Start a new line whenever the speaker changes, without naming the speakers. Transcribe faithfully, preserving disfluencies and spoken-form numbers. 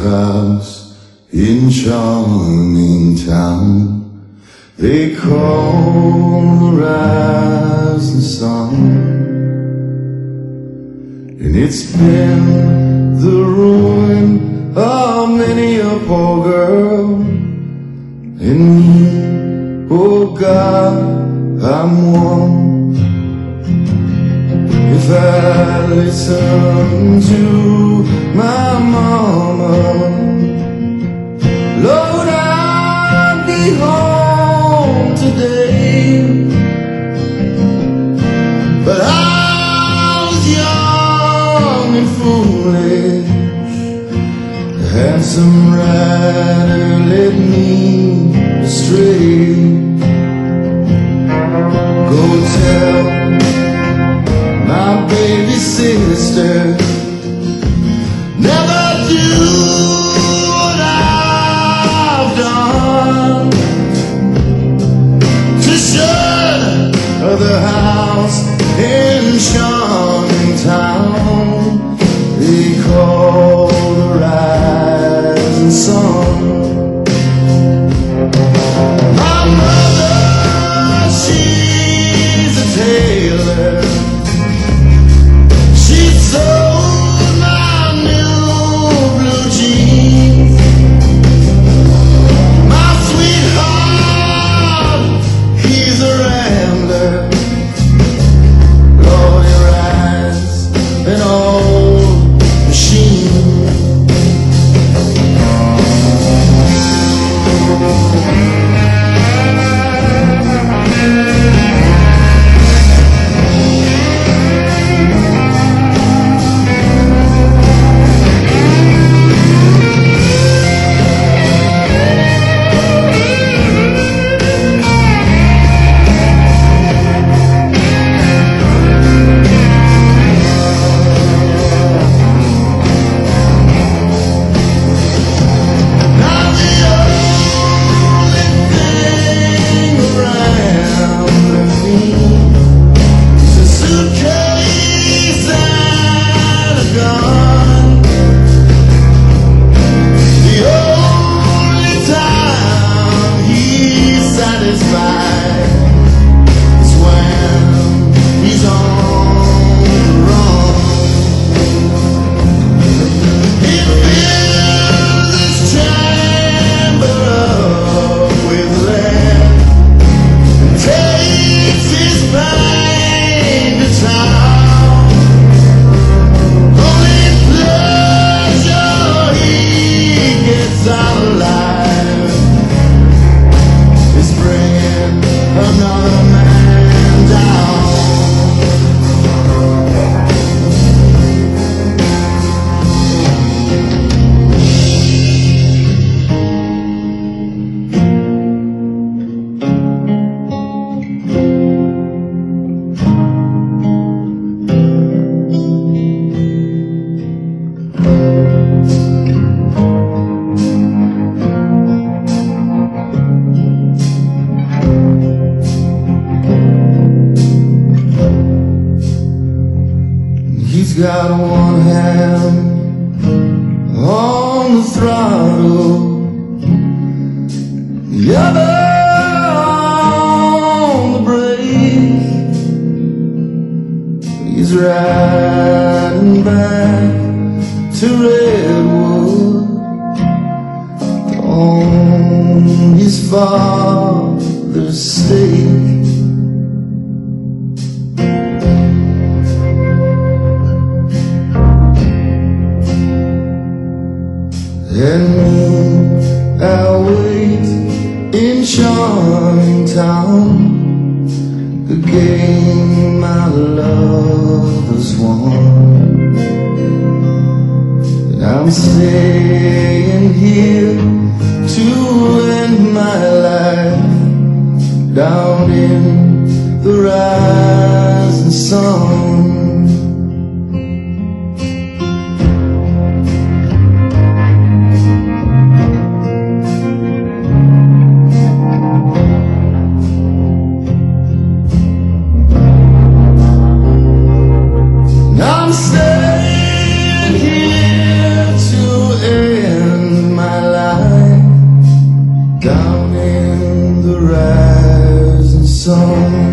house in charming town they call the rising sun, and it's been the ruin of many a poor girl. And me, oh God, I'm one. If I listen to my mama, Lord, I'd be home today. But I was young and foolish, the handsome rider led me astray. Go tell my baby sister, never do what I've done, to shut the house in charming town they call the rising sun. My mother, she's a tailor. She sold my new blue jeans. My sweetheart, he's a rambler. Lord, he rides an old machine. He's got one hand on the throttle, the other on the brake. He's riding back to Redwood on his father's stake. And me, I'll wait in charming town, the game my love has won. And I'm staying here to end my life down in the rising sun. I'm staying here to end song.